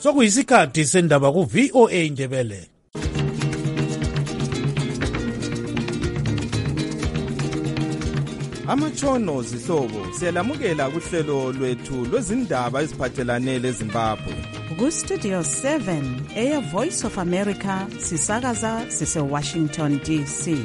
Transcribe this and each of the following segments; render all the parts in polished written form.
sokuyisikhathi sendaba ku-VOA Indebele. Amatshono zihlobo siyalamukela kuhlelo lwethu lwezindaba eziphathelane leZimbabwe. Ku-Studio 7 Air Voice of America sisakaza sise-Washington DC.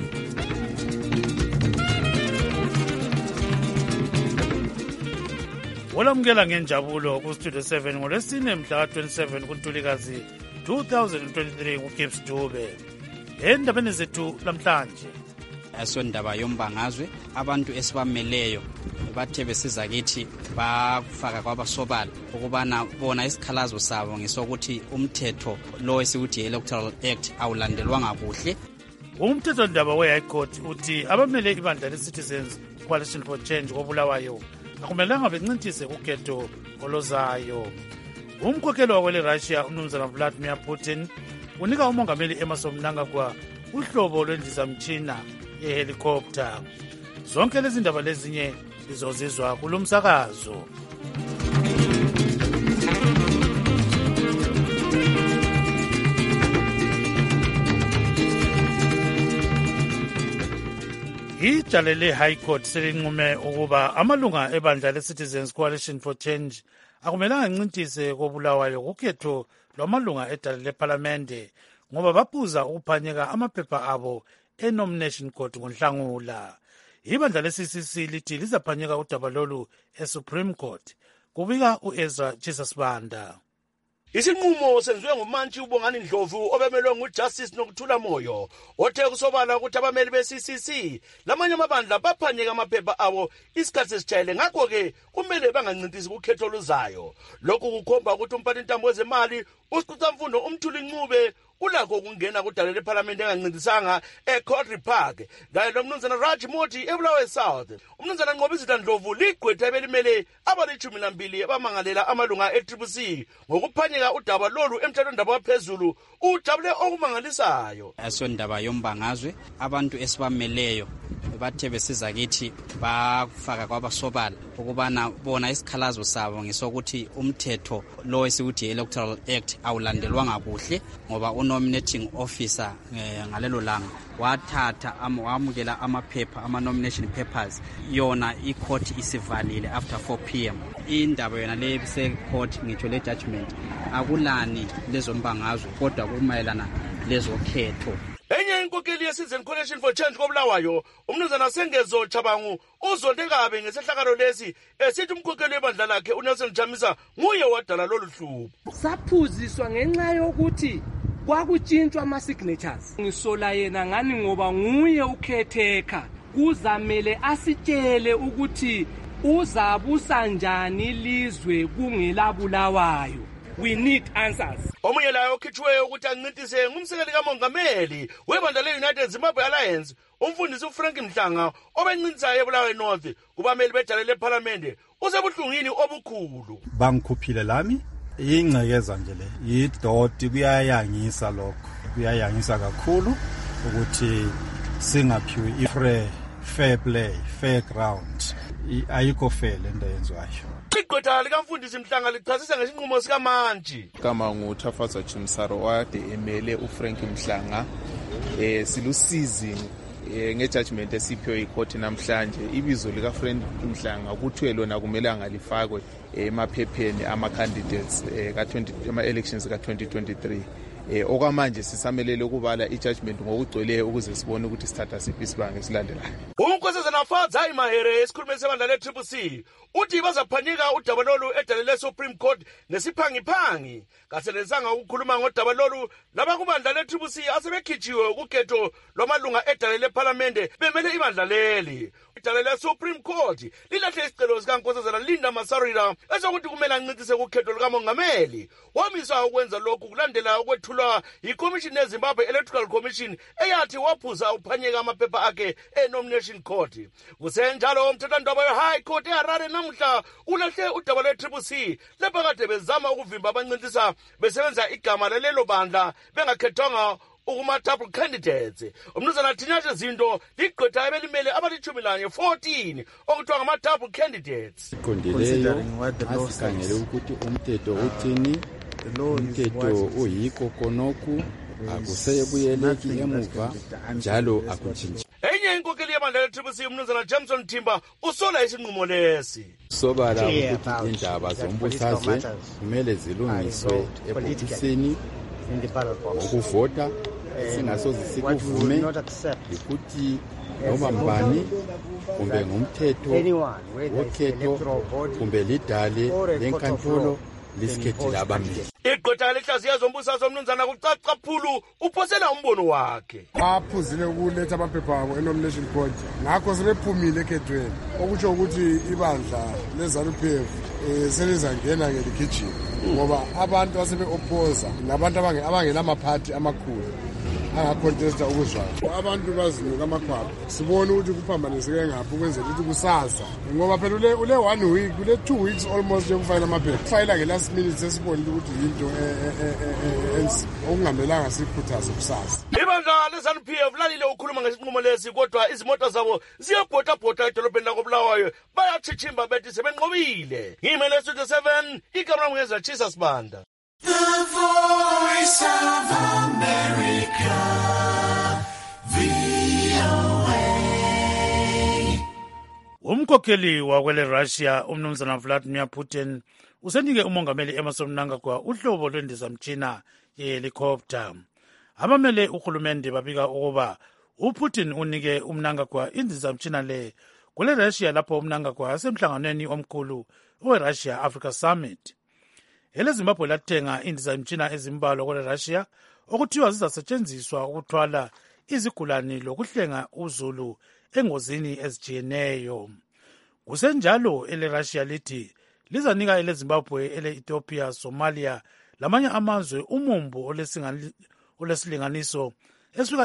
Olamukela ngenjabulo ku-Studio 7 ngolwesine mhla ka-27 kuNtulikazi 2023 kuGibbs Dube. Endabeni zethu namhlanje asondaba yombangazwe abantu esibameleyo bathe besiza kithi bafaka kwabasobala ukubana bona isikhalazo sabo ngisokuthi umthetho lo esiwuthi Electoral Act awulandelwanga kuhle. Umthethondaba we-High Court uthi abamele ibandla le-Citizens Coalition for Change koBulawayo akumelanga bencintise ukhetho olozayo. Umkhokheli wakwele-Russia umnumzana Vladimir Putin unika umongameli Emmerson Mnangagwa uhlobo lwendizamtshina yehelikopter. Zonke lezi ndaba lezinye lizozizwa kulo msakazo. Ijale le-High Court selinqume ukuba amalunga ebandla le-Citizens Coalition for Change akumelanga ncintise koBulawayo kukhetho lwamalunga edale lephalamende ngoba baphuza ukuphanyeka amaphepha abo e-nomination court ngoNhlangula. Ibandla le-CCC lithi lizaphanyeka udaba lolu e-Supreme Court. Kubika u-Ezra Jesus Banda. Isinqumo senziwe ngumantshi uBongani Ndlovu obemelwe nguJustice Nokuthula Moyo othe kusobala ukuthi abameli be-CCC lamanye amabandla baphanyeka amaphepha abo isikhathi esijayele, ngakho-ke kumele bangancintisi kukhetho oluzayo. Lokhu kukhomba ukuthi umphathintambo wezemali uSiqhutsamfundo uMthuli Ncube ulakho ukungena kudala lephalamende engancintisanga eColdry Park kanye nomnumzana Raj Moti eBulawayo South. Umnumzana Nqobizile Ndlovu ligqwetha ebelimele abali-12 abamangalela amalunga e-CCC ngokuphanyeka udaba lolu emthethwandaba waphezulu ujabule okumangalisayo. Asondaba yombangazwe abantu esibameleyo bathe besiza kithi bafaka kwabasobala ukubana bona isikhalazo sabo ngisokuthi umthetho lo esiwuthi Electoral Act awulandelwanga kuhle ngoba nominating officer ngalelo langa wathatha wamukela amaphepha ama-nomination papers yona i-court isivalile after 4 p.m. indaba yona le se-court ngitsho le judgment akulani lezo mbangazwe kodwa kumayelana lezo khetho. Enye inkokheli ye-Citizen Coalition for Change koBulawayo umnumzana Sengezo Chabangu uzonde kabe ngesehlakalo lesi esithi umkhokheli webandla lakhe uNelson Chamisa nguye wadala lolu hlupho. Saphuziswa ngenxa yokuthi kwakutshintshwa ama-signatures. Ngisola yena ngani ngoba nguye ukhetheka kuzamele asitshele ukuthi uzabusa njani ilizwe kungelabulawayo. We need answers. Omunye layo okhithiweyo ukuthi ancintise ngumsekeli kamongameli webandla le-United Zimbabwe Alliance umfundisi uFrank Mhlanga obencintisa eBulawayo North kubameli bedala lephalamende usebuhlungini obukhulu. Bangikhuphile lami ingcekeza nje le yidoti kuyayangisa lokho kuyayangisa kakhulu ukuthi singaphiwe fair play fair ground ayikho fair lento yenzwayo. Igqwetha likamfundisi Mhlanga lichasisa ngesinqumo sikaMantshi. Kama nguThafaza Chimsaro wade emele uFrank Mhlanga silusizi ngejudgment esiphiwe icourt namhlanje. Ibizo lika Frank Mhlanga kuthiwe lona kumele angalifakwe emaphepheni ama-candidates ama-elections ka-2023. Okwamanje sisamelele ukubala ijudgment ngokugcweleyo ukuze sibone ukuthi sithatha siphi isibanga esilandelayo. Unkosazana Fadzayi Mahere esikhulumeni sebandla le-CCC uthi bazaphanyeka udaba lolu edale le-Supreme Court ngesiphangiphangi. Kasenelizanga ukukhuluma ngodaba lolu labakubandla le-CCC asebekhitshiwe ukhetho lwamalunga edale lephalamende bemele ibandla leli. Idale le-Supreme Court lilahle isicelo sikankosazana Linda Masarira esokuthi kumele ancintise kukhetho lukamongameli. Wamisa ukwenza lokhu kulandela ukwethulwa yiCommission yeZimbabwe Electoral Commission eyathi waphuza uphanyeka amaphepha akhe e-nomination court. Kusenjalo umthethwandaba we-High Court eHarare namuhla ulahle udaba lwe-CCC lapho kade bezama ukuvimba abancintisa besebenza igama lelo bandla bengakhethwanga ukuma-double candidates. Umnumzana Thinyatshe Zinto ligqwetha ebelimele abali-14 okuthiwa ngama-double candidates. Considering what the law says, ukuthi umthetho uthini umthetho uyikho konoku akuseyebuyeleki emuva njalo akutshintshi. Enye inkokeli yebandla le-TCC umnumzana Jameson Mthimba usola isinqumo lesi. Sobala ukuthi indaba zombusazwe kumele zilungiswe ebhokisini ukuvota singasoze sikuvume ukuthi noma mbani kumbe ngumthetho wokhetho kumbe lidale lenkantolo lisikhethile abameli. Igqwetha lehlaziya zombusazwe umnumzana kucacaphulu uphosela umbono wakhe. Baphuzile ukuletha amaphepha abo e-nomination board ngakho sebephumile ekhethweni okutsho ukuthi ibandla le-ZANU-PF selizangena-ke likhitshini ngoba abantu asebe-opposa nabantu abangenamaphathi amakhulu angacontesta ukuzwayo. Abantu bazinika amakhwapha sibone ukuthi kuphambaniseke ngaphi ukwenzela ukuthi kusasa ngoba phela ule 1 week ule 2 weeks almost yokufayela amaphepha kufayela nge-last minute sesibonile ukuthi yinto okungamelanga sikhuthaze kusasa. Ibandla le-ZANU-PF lalile ukhuluma ngesinqumo lesi kodwa izimoto zabo ziyabhota edolobheni lakoBulawayo bayatshitshimba bethi sebenqobile. Ngimele Studio 7 ikamera mngeza Chisa Sibanda. The Voice of America, VOA. Umkhokheli wakwele Russia umnumzana Vladimir Putin usenike umongameli Emmerson Mnangagwa uhlobo lwendizamtshina ye-helicopter. Abamele uhulumende babika ukuba uPutin unike uMnangagwa indizamtshina le kule Russia lapho uMnangagwa asemhlanganweni omkhulu we-Russia Africa Summit. EleZimbabwe lathenga indizamtshina ezimbalwa kule Russia okuthiwa zizasetshenziswa ukuthwala izigulani lokuhlenga uzulu engozini ezijiyeneyo. Kusenjalo ele-Russia lithi lizanika ele-Zimbabwe, ele-Ethiopia, Somalia lamanye amazwe umumbu olesilinganiso esuka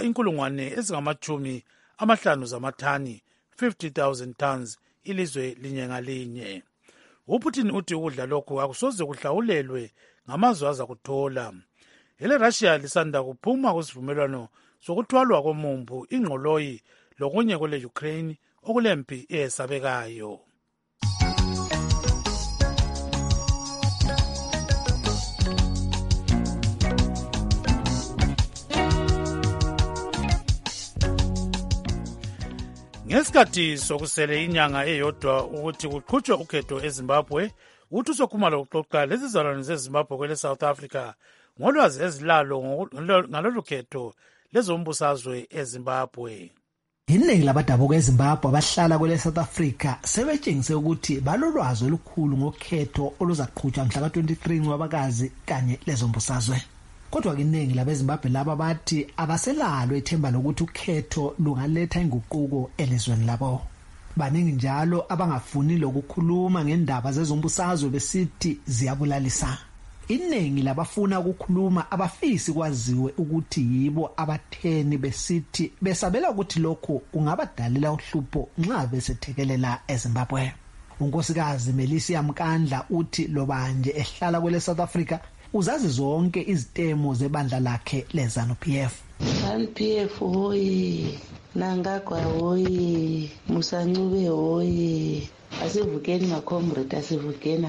50,000 zamathani 50,000 tons ilizwe linye ngalinye. uPutin uthi ukudla lokhu akusoze kuhlawulelwe ngamazwe aza kuthola. Ele-Russia lisanda kuphuma kwisivumelwano sokuthwalwa komumbu, ingqoloyi lokunye kule Ukraine okulempi eyesabekayo. Ngesikhathi sokusele inyanga eyodwa ukuthi kuqhutshwe ukhetho eZimbabwe, uThuso Khumalo uxoxa lezizalwane zeZimbabwe kwele South Africa ngolwazi ezilalo ngalolu khetho lezombusazwe eZimbabwe. Iningi labadabuka eZimbabwe abahlala kwele South Africa sebetshengise ukuthi balolwazi olukhulu ngokhetho oluzaqhutshwa mhla ka-23 ngoBakazi kanye lezombusazwe. Kodwa iningi labeZimbabwe laba bathi abaselalo ithemba lokuthi ukhetho lungaletha inguquko elizweni labo. Baningi njalo abangafuni lokukhuluma ngendaba zezombusazwe besithi ziyabulalisa. Iningi labafuna ukukhuluma abafisi kwaziwe ukuthi yibo abatheni besithi besabela ukuthi lokho kungabadalela uhlupho nxa besethekelela eZimbabwe. Unkosikazi Melisia Mkandla uthi lobanje ehlala kwele South Africa uzazi zonke izitemo zebandla lakhe leZANU-PF. ZANU-PF hoyi, Mnangagwa hoyi, Musancube hoyi. Asivukeni macomrade, asivukeni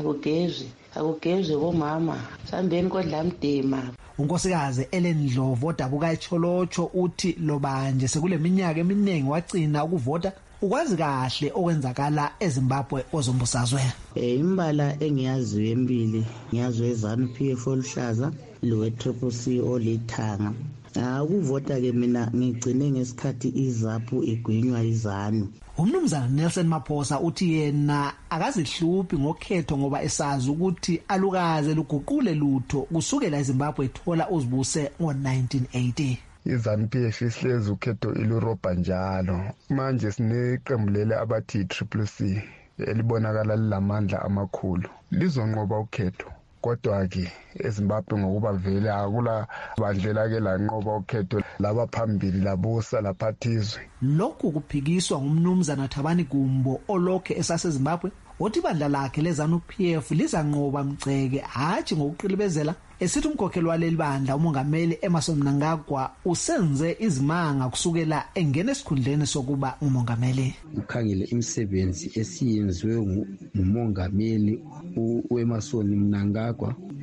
akugezwe bomama, sambeni kodla mdema. Unkosikazi Ellen Dlovu odabuka eCholotsho uthi lobanje sekule minyaka eminingi wagcina ukuvota ukwazi kahle okwenzakala eZimbabwe ozombusazwe. Imbala engiyaziyo embili, ngiyazi eZANU-PF oluhlaza lowe-TCC olithanga. Ukuvota ke mina ngigcine ngesikhathi iZAPU igwinywa iZANU. Umnumzana Nelson Maphosa uthi yena akazihluphi ngokhetho ngoba esazi ukuthi alukaze luguqule lutho kusukela eZimbabwe ethola uzibuse ngo-1980. iZANU-PF ihlezi ukhetho ilurobha njalo. Manje sineqembu lele abathi i-CCC elibonakala lilamandla amakhulu. Lizonqoba ukhetho. Kodwa-ke eZimbabwe ngokuba vele akula bandlela ke lanqoba ukhetho laba phambili labusa laphathizwe. Lokhu kuphikiswa ngumnumzana Thabani Gumbo olokhe esaseZimbabwe othi ibandla lakhe leZANU-PF lizanqoba mceke hatshi ngokuqilibezela esithi umkhokheli waleli bandla umongameli Emmerson Mnangagwa usenze izimanga kusukela engene esikhundleni sokuba umongameli. Ukhangele imisebenzi esiyenziwe ngumongameli uEmmerson Mnangagwa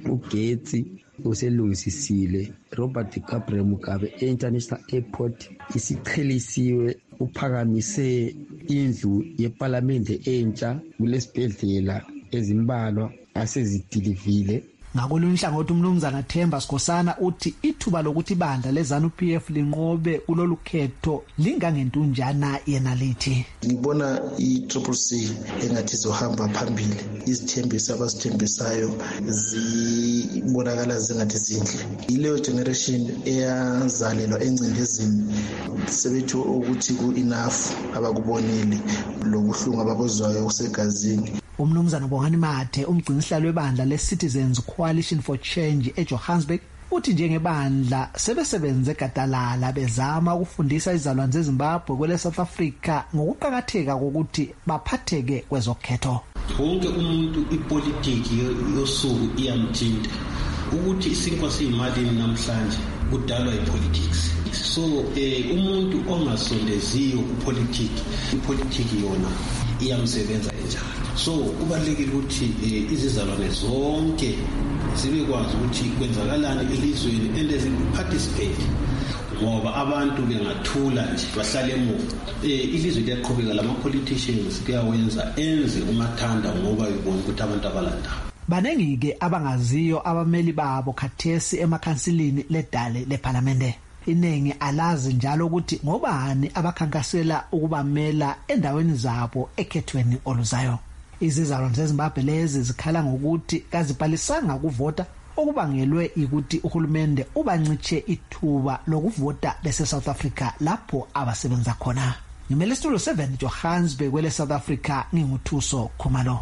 ugetsi uselungisisile. Robert Gabriel Mugabe International Airport isichelisiwe, uphakamise indlu yeparlamente entsha kulesibhedlela ezimbalwa asezidilivile. Ngakolunye uhlangothi umnumzana Themba Sikhosana uthi ithuba lokuthi ibandla leZANU-PF linqobe kulolu khetho lingangentunjana yena lithi. Ngibona i-CCC engathi zohamba phambili, izithembiso abasithembisayo zibonakala zingathi zinhle. Ileyo generation eyazalelwa encindezini sebethu ukuthi ku-enough abakubonile lokuhlunga abakuzwayo kusegazini. Umnumzana Bongani Mathe umgcinisihlalo webandla le-Citizens Coalition for Change eJohannesburg uthi njengebandla sebesebenze gadalala bezama ukufundisa izalwane zeZimbabwe kwele South Africa ngokuqhakatheka kokuthi baphatheke kwezokhetho. Wonke umuntu ipolitiki yosuku iyamthinta ukuthi isinkwa siyimalini namhlanje kudalwa ipolitics. So umuntu ongasondeziyo ipolitiki yona iyamsebenza enjalo. So kubalulekile ukuthi izizalwane zonke zibekwazi ukuthi kwenzakalani elizweni and participate, ngoba abantu bengathula nje bahlale emuva ilizwe liyaqhubeka, lama politicians kuyawenza enze umathanda ngoba yibona ukuthi abantu abalandayo. Banengike abangaziyo abameli babo khathesi emakhansilini ledale leParlamente. Inengi alazi njalo ukuthi ngobani abakhankasela ukubamela endaweni zabo ekhethweni oluzayo. Izizalwane zeZimbabwe lezi zikhala ngokuthi kazibhalisanga ukuvota, okubangelwe ukuthi uhulumende ubancitshe ithuba lokuvota bese South Africa lapho abasebenza khona. Ngimele Studio 7 Johannesburg kwele South Africa, nginguthuso Khumalo.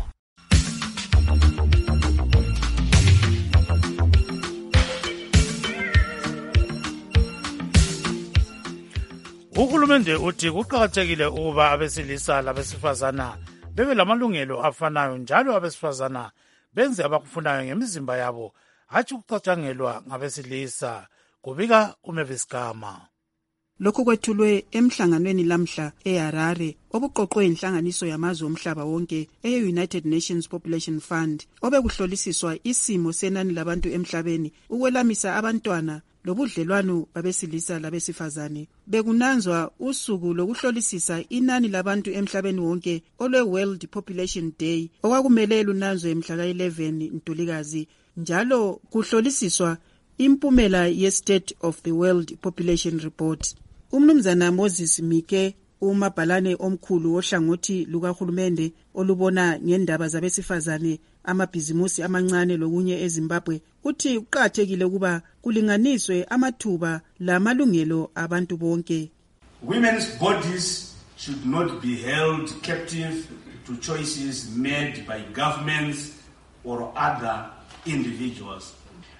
Uhulumende uthi kuqakathekile ukuba abesilisa labesifazana bebe lamalungelo afanayo, njalo abesifazana benze abakufunayo ngemizimba yabo, hatshi ukucatshangelwa ngabesilisa. Kubika uMavis Gama. Lokhu kwethulwe emhlanganweni lamhla eHarare obuqoqwe inhlanganiso yamazwe omhlaba wonke eye-United Nations Population Fund, obekuhlolisiswa isimo senani labantu emhlabeni, ukwelamisa abantwana lobudlelwano babesilisa labesifazane. Bekunanzwa usuku lokuhlolisisa inani labantu emhlabeni wonke olwe-World Population Day okwakumele lunanzwe mhla ka-11 Ntulikazi, njalo kuhlolisiswa impumela ye-State of the World Population Report. Umnumzana Moses Mike, umabhalane omkhulu wohlangothi lukahulumende olubona ngendaba zabesifazane, amabhizimusi amancane lokunye eZimbabwe, uthi kuqakathekile ukuba kulinganiswe amathuba lamalungelo abantu bonke. Women's bodies should not be held captive to choices made by governments or other individuals.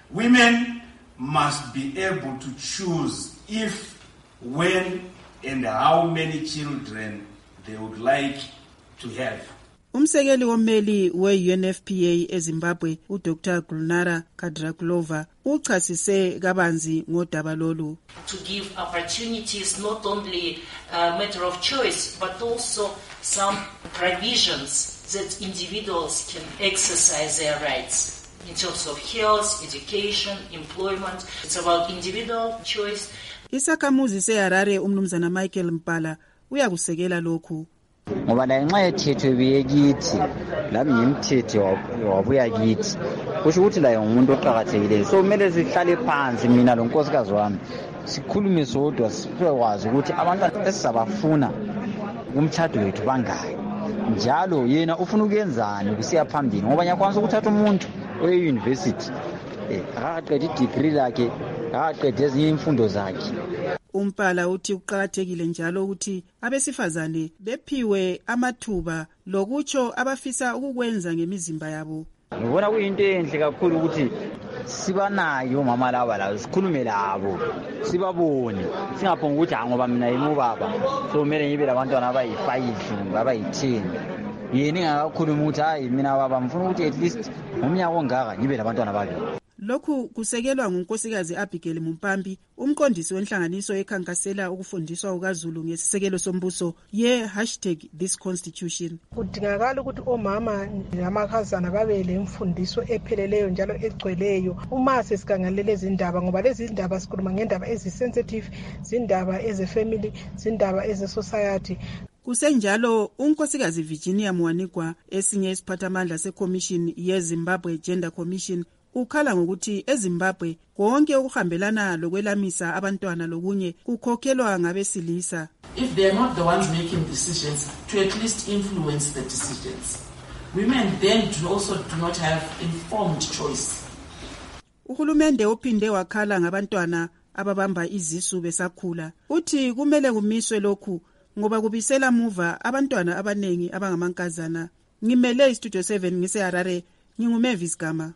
Women must be able to choose if, when, and how many children they would like to have. Umsekeli wommeli we-UNFPA eZimbabwe, uDr. Gulnara Kadrakulova, uchasise kabanzi ngodaba lolu. To give opportunities, not only a matter of choice, but also some provisions that individuals can exercise their rights in terms of health, education, employment. It's about individual choice. Isakhamuzi seHarare umnumzana Michael Mpala uyakusekela lokhu. Ngoba ngenxa yethetho ebiyekithi lami ngimthetho wabuya kithi, kusho ukuthi la umuntu oqhakathekileyo. So kumele sihlale phansi mina lo nkosikazi wami sikhulume sodwa, sikwazi ukuthi abantwana esizabafuna kumthatho wethu bangaki, njalo yena ufuna ukuyenzani kusiya phambili, ngoba nyakwanisa ukuthatha umuntu oye-university akaqeda i-degree lakhe, akaqeda ezinye imfundo zakhe. Umpala uthi uqhakathekile njalo ukuthi abesifazane bephiwe amathuba lokutsho abafisa ukukwenza ngemizimba yabo. Ngibona kuyinto enhle kakhulu ukuthi sibanayo mama laba la, sikhulume labo, sibabone, singaphonga ukuthi ngoba mina yimi ubaba so kumele ngibe labantwana abayi5 abayi10. Yena engakakhuluma ukuthi hayi mina baba ngifuna ukuthi at least ngomnyaka ongaka ngibe labantwana babili. Lokhu kusekelwa ngunkosikazi Abigail Mumpambi, umqondisi wenhlanganiso ekhankasela ukufundiswa kukaZulu ngesisekelo sombuso #ThisConstitution. Kudingakala ukuthi omama namakhazana babe lemfundiso epheleleyo njalo egcweleyo uma sesigangalela lezi ndaba, ngoba lezi ndaba sikhuluma ngendaba ezisensitive, zindaba ezefamily, zindaba ezesociety. Kusenjalo unkosikazi Virginia Mwanigwa, esinye isiphathamandla seCommission yeZimbabwe Gender Commission, ukhala ngokuthi eZimbabwe konke okuhambelana lokwelamisa abantwana lokunye kukhokhelwa ngabesilisa. If they are not the ones making decisions, to at least influence the decisions. Women then also do not have informed choice. Uhulumende uphinde wakhala ngabantwana ababamba izisu besakhula. Uthi kumele kumiswe lokhu ngoba kubisela muva abantwana abanengi abangamankazana. Ngimele iStudio 7 ngiseHarare, nginguMavis Gama.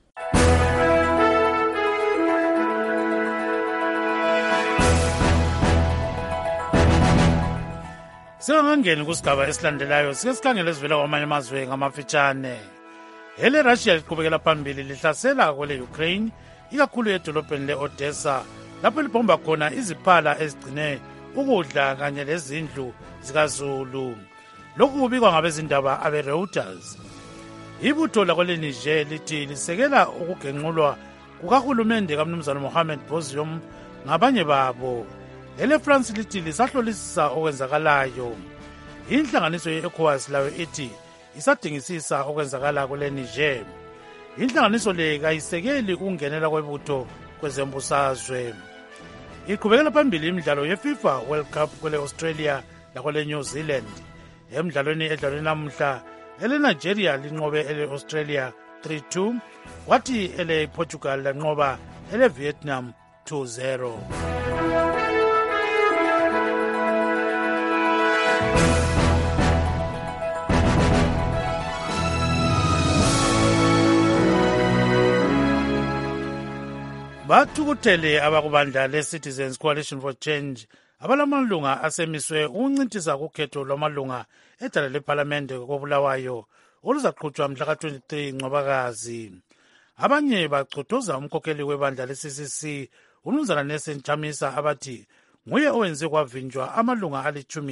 Singangeni kusigaba esilandelayo sike sikhangele esivela kwamanye amazwe ngamafitshane. Hele Russia liqhubekela phambili lihlasela kwele Ukraine, ikakhulu edolobheni le-Odessa lapho libomba khona iziphala ezigcine ukudla kanye lezindlu zikaZulu. Lokhu kubikwa ngabezindaba abe-Reuters. Ibutho lakwele Niger lithi lisekela ukugenqulwa kukahulumende kaMnumzana Mohamed Bazoum ngabanye babo. Ele France lithi lisahlolisisa okwenzakalayo. Inhlanganiso ye-ECOWAS layo ithi isadingisisa okwenzakala kule Niger. Inhlanganiso le kayisekeli ukungenela kwebutho kwezembusazwe. Iqhubekela phambili imidlalo yeFIFA World Cup kwele Australia lakwele New Zealand. Emidlalweni edlalwe namuhla, ele Nigeria linqobe ele Australia 3-2, kwathi ele Portugal lanqoba ele Vietnam 2-0. Bathukuthele abakubandla le-Citizens Coalition for Change abalamalunga asemiswe ukuncintisa kukhetho lwamalunga edala lephalamende koBulawayo oluzaqhutshwa mhla ka-23 Ncwabakazi. Abanye bachothoza umkhokheli webandla le-CCC uMnumzana Nelson Chamisa abathi nguye owenze kwavinjwa amalunga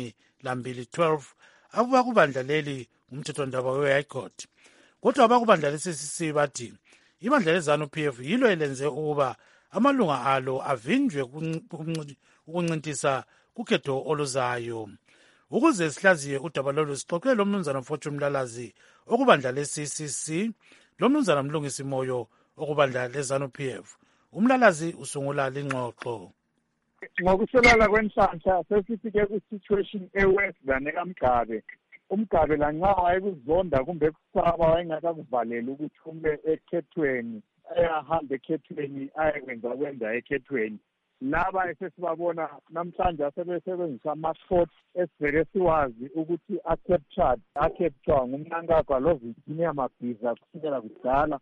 ali-12 abakubandla leli umthethwandaba we-High Court. Kodwa abakubandla le-CCC bathi ibandla leZANU-PF yilo elenze ukuba amalunga alo avinjwe ukuncintisa kukhetho oluzayo. Ukuze sihlaziye udaba lolu sixoxe loMnumzana Fortune Mlalazi okubandla le-CCC, loMnumzana Mlungisi Moyo okubandla leZANU-PF. uMlalazi usungula lingxoxo. Ngokusolala kwenhlanhla sesifike ku-situation e-worse than ekamGabe. UMgabe lanxa wayekuzonda kumbe kusaba wayengakakuvaleli ukuthi ume ekhethweni ayahambe ekhethweni ayekwenza ekhethweni. Laba esesibabona namhlanje asebesebenzisa ama-sport esivele siwazi ukuthi akhethwa ngumnankagwa loVirginia Mabhiza kusukela kudala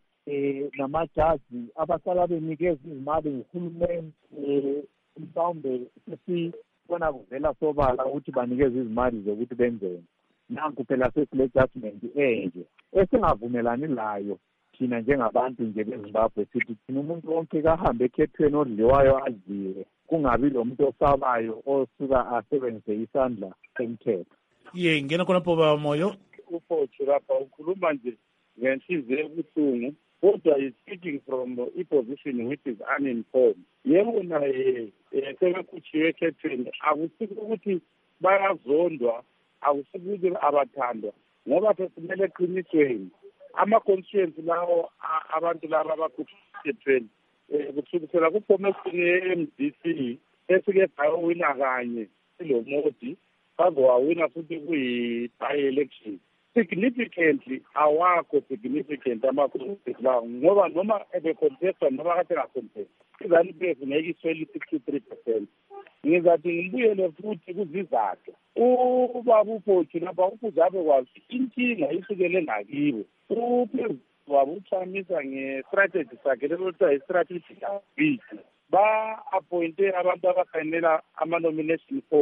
namajaji abasala benikeza izimali nguhulumeni mhlawumbe sesibona kuvela sobala ukuthi banikeze izimali zokuthi benzeni. Nanku phela sesile judgment enje esingavumelani layo thina njengabantu nje beZimbabwe sithi thina umuntu wonke kahambe ekhethweni odliwayo adliwe, kungabi lo muntu osabayo osuka asebenzise isandla semthetho. Ngena khonapho baba Moyo. Ufothi lapha ukhuluma nje ngenhliziyo ebuhlungu, kodwa is speaking from a position which is uninformed. Yebo naye sebekhutshiwe ekhethweni, akusiko ukuthi bayazondwa, akusiko ukuthi abathandwa, ngoba sesimele eqinisweni ama-constituency lawo abantu laba abakhethweni kusukisela ku-formation ye-MDC esike bayowina kanye ilo Modi baze wawina futhi kuyi-by-election. Significantly awakho significant ama-constituency lawo ngoba noma ebecontesta noma kade ngacontesta iZANU-PF ngeke iswele 63%. Ngizathi ngibuyele futhi kuzizathu. Ubaba uFothi lapha ukuzabe kwazi inkinga isukele ngakibo. Uphezulu wabo uchamisa nge-strategy sakhe lokuthiwa i-strategic bid. Ba-appointe abantu abasayinela ama-nomination form.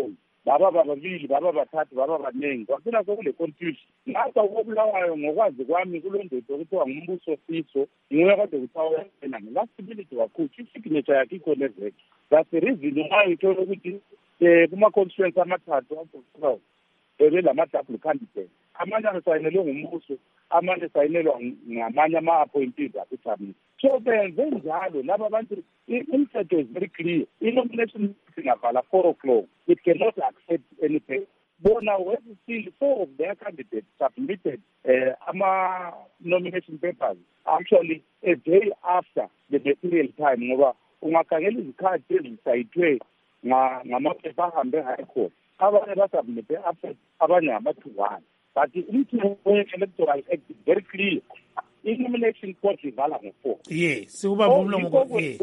baba babili baba bathathu baba baningi kwagcina sokule confusion ngapha kokubulawayo ngokwazi kwami kulondoda okuthiwa ngumbuso Siso nguye kade kuthiwa yena ngilasibility kakhulu isignature yakhe ikhona eveke that's the reason why ngithola ukuthi kuma-constituency amathathu azokuba belama-double candidate amanye asayinelwe ngumbuso amanye asayinelwa ngamanye ama-appointees akuthabile so benze njalo laba abantu imithetho is very clear i-nomination singabhala 4:00 it cannot accept anything bona whether still 4 of their candidates submitted ama-nomination papers actually a day after the material time ngoba ungakhangela izikhathi ezisayithwe ngamaphepha ahambe high court abanye basubmite after abanye ngama-2-1 but umthetho we-electoral act is very clear i-nomination court ivala ngo-4 sikubamba umlomo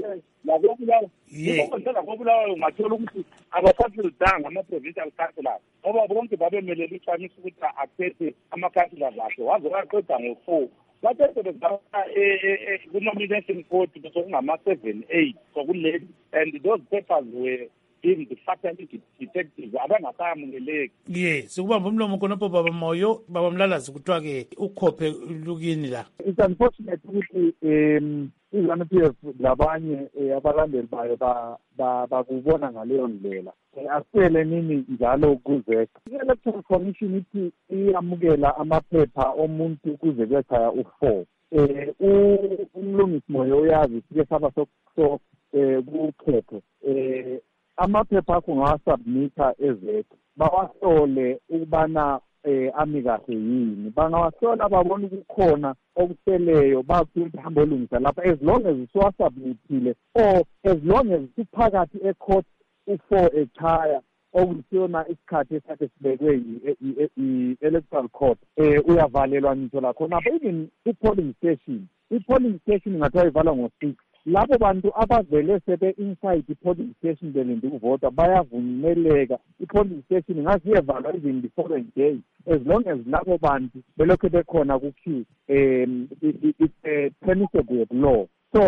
lakobulawayo ungathola ukuthi abasafilidanga ama-provincial councillors ngoba bonke babemelele ifanisa ukuthi akhethe ama-councillors akhe waze waqeda ngo-4 bathethe bezaa ku-nomination court besokungama-7-8 sokuleli and those papers were the fatality detectives abangasayamukeleki sikubamba umlomo khonapho baba Moyo baba Mlalazi kuthiwa-ke ukhophe lukini la it's unfortunate ukuthi i-ZANU-PF labanye abalandeli bayo bakubona ngaleyo ndlela asele nini njalo kuzeka i-electoral commission ithi iyamukela amaphepha omuntu kuze kuyechaya u-4 umlungisi Moyo uyazi sike saba kukhetho amaphepha akho ngawasubmitha ezekho bawahlole ukubana ami kahle yini bangawahlola babona ukukhona okuseleyo bakuthi hambe olungisa lapha as long as usuwasubmithile or as long as uphakathi ecourt u-4 echaya okusiyona isikhathi esakhe sibekwe i-electoral court uyavalelwa ngitho lakhona even i-polling station ngathiwa ivalwa ngo-6 labo bantu abavele sebe-inside i-polling station belinde ukuvota bayavumeleka i-polling station ngathi iyevalwa even the following day as long as labo bantu belokhu bekhona ku-queue it's permissible with law so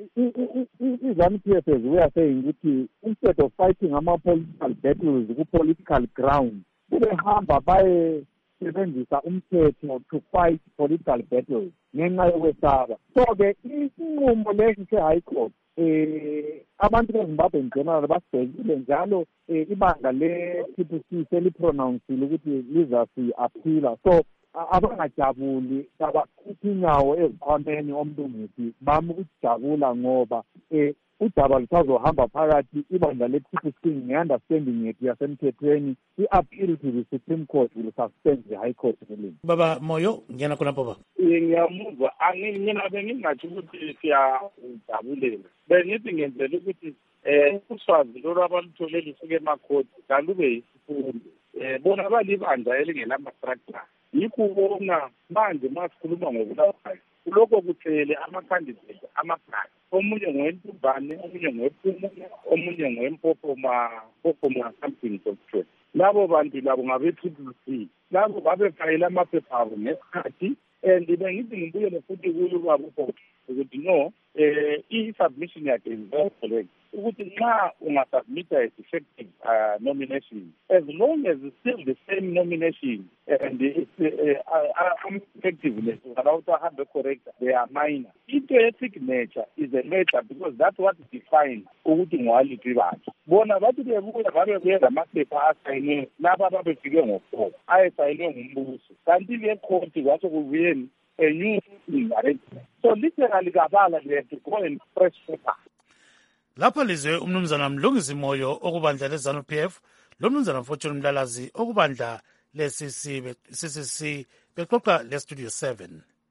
i-ZANU-PF as we are saying ukuthi instead of fighting ama-political battles ku-political ground kubehamba sebenzisa umthetho to fight political battles ngenxa yokwesaba so-ke isinqumo lesi se-high court abantu bezimbabwe in general basibhekile njalo ibandla le-TPC selipronounsile ukuthi lizasi-aphila so abangajabuli abakhuphi inyawo ezikhwameni omlungisi bami ukujabula ngoba udaba lusazohamba phakathi ibandla le-TPC nge-understanding yethu yasemthethweni i-appeal to the Supreme Court will suspend the High Court ruling. Baba Moyo ngena khonapho baba ngiyamuzwa mina bengingathi ukuthi siyajabulela bengithi ngenzela ukuthi uswazi lolu abaluthole lisuke emakhoti kalube yisifundo bona balibandla elingelama-structure yikho ubona manje masikhuluma ngokulawayo kulokho kuthele ama-candidate amagadi omunye ngowentumbane omunye ngowephumu omunye ngowempopoma something sokuthwe labo bantu labo ngabe-TPC labo babefayela amaphepha abo ngesikhathi and bengithi ngibuyele futhi kuyo babo ukuthi no i-submission yakhe is very correct ukuthi nxa ungasubmita a defective nomination as long as it's still the same nomination and effectiveness without ahambe correct they are minor into ye-signature is a major because that's what defines ukuthi ngowaliphi ibandla bona bathi bebuya babebuye lamaphepha asayinwe laba babefike ngo-4 ayesayinwe ngumbuso kanti-ke ekhoti kwaso kubuyeni a new arrangement so literally kabala they have to go and press paper lapha lizwe umnumzana Mlungisi Moyo okubandla le-ZANU-PF lo mnumzana Fortune Mlalazi okubandla le-CCC bexoxa le-Studio 7.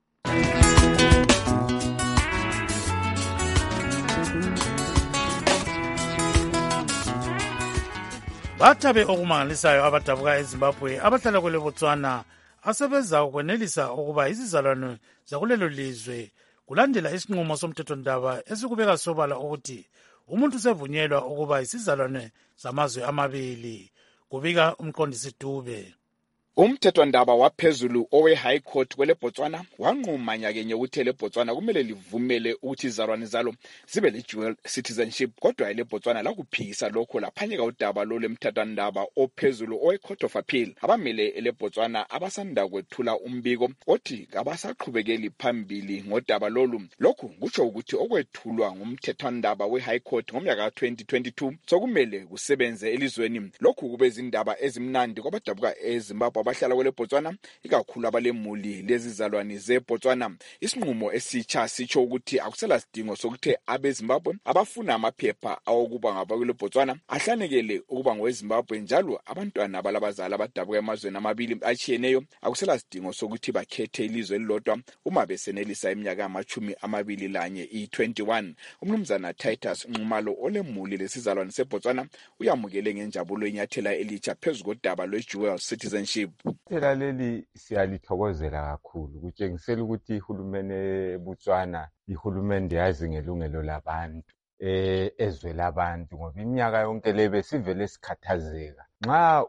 Bathabe okumangalisayo abadabuka eZimbabwe abahlala kwele Botswana asebeza ukwenelisa ukuba izizalwane zakulelo lizwe kulandela isinqumo somthethondaba esikubeka sobala ukuthi umuntu sevunyelwa ukuba isizalwane zamazwe amabili kubika umqondisi Dube. Umthethwandaba waphezulu owe-High Court kwele Botswana wanquma nyakenye ukuthi le Botswana kumele livumele ukuthi izalwane zalo zibe le-dual citizenship, kodwa ile Botswana lakuphikisa lokho laphanyeka udaba lo lemthethwandaba ophezulu owe-Court of Appeal. Abamele ele Botswana abasanda kwethula umbiko othi abasaqhubekeli phambili ngodaba lolu. Lokhu kutsho ukuthi okwethulwa ngumthethwandaba we-High Court ngomnyaka ka-2022 sokumele kusebenze elizweni. Lokhu kube izindaba ezimnandi kwabadabuka eZimbabwe abahlala kwele Botswana, ikakhulu abalemuli lezi zalwane zeBotswana. Isinqumo esitsha sitsho ukuthi akusela sidingo sokuthi abeZimbabwe abafuna amaphepha awokuba ngabakwele Botswana ahlanekele ukuba ngoweZimbabwe, njalo abantwana abalabazali abadabuka emazweni amabili atshiyeneyo akusela sidingo sokuthi bakhethe ilizwe elilodwa uma besenelisa iminyaka ama-21 i-21. Umnumzana Titus Nxumalo olemuli lesizalwane seBotswana uyamukele ngenjabulo inyathela elitsha phezu kodaba lwe-dual citizenship. Phela leli siyalithokozela kakhulu, kutshengisela ukuthi ihulumeni eBotswana ihulumende yazi ngelungelo labantu ezwe labantu, ngoba iminyaka yonke le besivele sikhathazeka nxa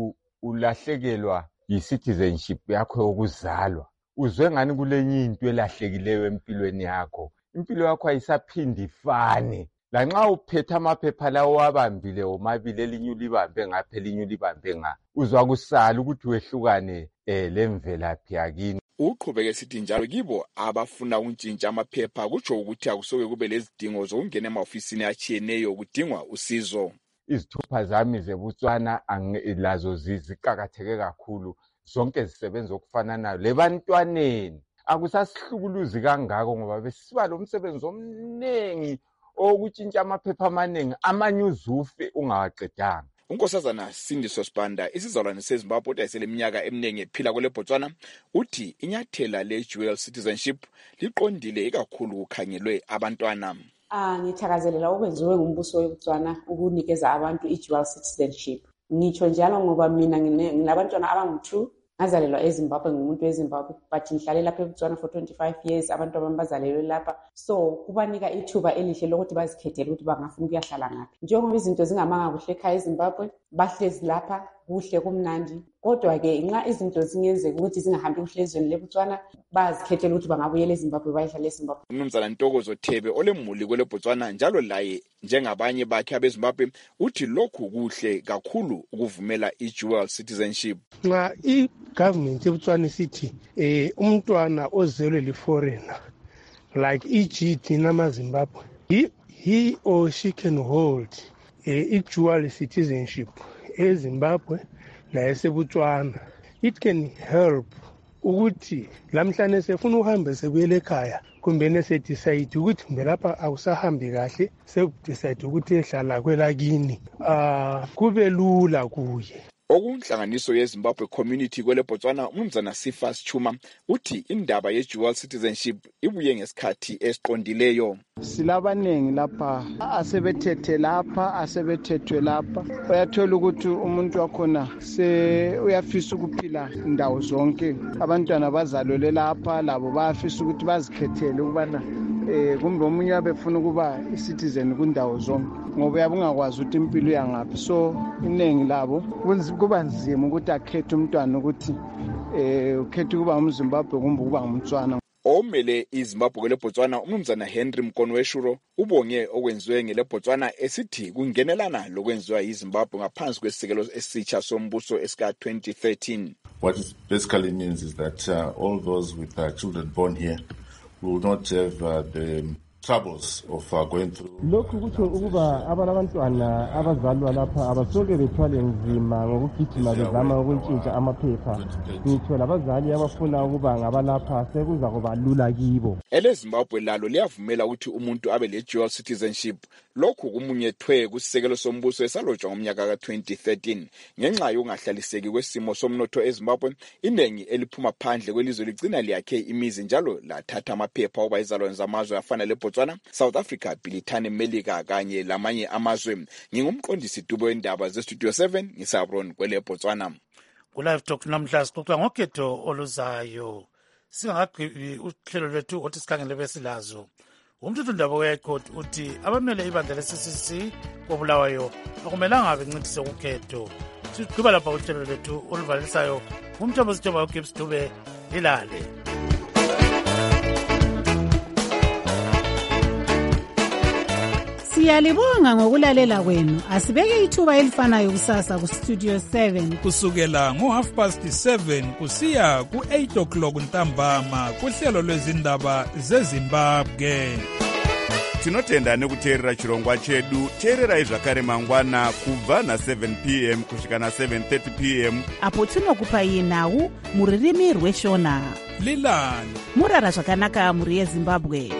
ulahlekelwa yi-citizenship yakho yokuzalwa, uzwe ngani kulenye into elahlekileyo empilweni yakho. Impilo yakho ayisaphindi ifane. Lanxa uphethe amaphepha lawo wabambile omabili, elinye ulibambe ngapha elinye ulibambe nga, uzwa kusala ukuthi wehlukane lemvelaphi yakini. Uqhubeke sithi njalo kibo abafuna ukuntshintsha amaphepha kutsho ukuthi akusoke kube lezidingo zokungena ema-ofisini atshiyeneyo kudingwa usizo. Izithupha zami zeBotswana lazo ziqakatheke kakhulu, zonke zisebenza okufananayo. Lebantwaneni akusasihlukuluzi kangako ngoba besiba lo msebenzi omningi okutshintsha amaphepha amaningi, amanye uzufe ungawaqedanga. Unkosazana Sindiso Sibanda, isizalwane seZimbabwe odayisele iminyaka eminingi ephila kwele Botswana, uthi inyathela le-dual citizenship liqondile ikakhulu kukhangelwe abantwana. Ngithakazelela okwenziwe ngumbuso weBotswana ukunikeza abantu i-dual citizenship. Ngitsho njalo ngoba mina nginabantwana abangu-2, ngazalelwa eZimbabwe, ngumuntu weZimbabwe, but ngihlale lapha eBotswana for 25 years. Abantu abami bazalelwe lapha, so kubanika ithuba elihle lokuthi bazikhethele ukuthi bangafuna ukuyahlala ngaphi. Njengoba izinto zingamanga kuhle ekhaya eZimbabwe, bahlezi lapha kuhle kumnandi, kodwa-ke nxa izinto zingenzeka ukuthi zingahambi kuhle ezweni leBotswana, bazikhethela ukuthi bangabuyela eZimbabwe bayihlale eZimbabwe. Umnumzana Ntokozo Thebe olemuli kwele Botswana njalo laye njengabanye bakhe abeZimbabwe uthi lokhu kuhle kakhulu ukuvumela i-dual citizenship. Nxa i-government eBotswana sithi umntwana ozelwe li-foreigner like EGT namaZimbabwe, he or she can hold i-dual citizenship eZimbabwe naseBotswana. It can help ukuthi lamhlanje sefuna uhambe sebuyele ekhaya kumbe nesedecide ukuthi kumbe lapha awusahambi kahle, sedecide ukuthi ehlala kwelakini, kube lula kuye. Okunhlanganiso yeZimbabwe community kwele Botswana, umnumzana Sifas Chuma uthi indaba ye-dual citizenship ibuye ngesikhathi esiqondileyo. Silabanengi lapha asebethethwe lapha, uyathola ukuthi umuntu wakhona uyafisa ukuphila indawo zonke. Abantwana bazalelwe lapha labo bayafisa ukuthi bazikhethele ukubana kumbe omunye abefuna ukuba i-citizen kundawo zonke, ngoba uyabungakwazi ukuthi impilo yangaphi. So iningi labo kuba nzima ukuthi akhethe umntwana ukuthi ukhethe ukuba umZimbabwe kumbe ukuba ngumTswana. Omele iZimbabwe kwele Botswana, umnumzana Henry Mkonweshuro ubonge okwenziwe ngele Botswana esithi kungenelana lokwenziwa yiZimbabwe ngaphansi kwesisekelo esitsha sombuso esika 2013. What it basically means is that all those with children born here will not have the troubles of going through. Lokhu kutsho ukuba abantwana abazalwa lapha abasoke bethwale nzima ngokugijima bezama ukuntshintsha amaphepha. Ngitsho labazali abafuna ukuba ngabalapha sekuza kuba lula kibo. EleZimbabwe lalo liyavumela ukuthi umuntu abe le-dual citizenship. Lokhu kumunyethwe kusisekelo sombuso esalotshwa ngomnyaka ka-2013. Ngenxa yokungahlaliseki kwesimo somnotho eZimbabwe, inengi eliphuma phandle kwelizwe ligcina liyakhe imizi njalo lathatha amaphepha oba izalwane zamazwe afana leBotswana, South Africa, Britane, Melika kanye lamanye amazwe. Ngingumqondisi Dubo wendaba zeStudio 7 ngisabron kwele Botswana. Ku-Live Talk namhla sixoxa ngokhetho oluzayo. Singakagqibi uhlelo lwethu othi sikhangele besilazo. Umthethwandaba we-High Court uthi abamele ibandla le-CCC koBulawayo akumelanga bencintise ukhetho. Sigqiba lapha uhlelo lwethu oluvalisayo ngumthombo sithoba uGibbs Dube ilale. Siyalibonga ngokulalela kwenu. Asibeke ithuba elifanayo kusasa ku Studio 7 kusukela ngo7:30 kusiya ku8 o'clock ntambama kuhlelo lwezindaba zeZimbabwe. Tinotenda nekuteerera chirongwa chedu. Teererai zvakare mangwana kubva na7 p.m. kusvika na7:30 p.m. apo tinokupai nhau muririmi rweshona. Lilani murara zvakanaka muri yeZimbabwe.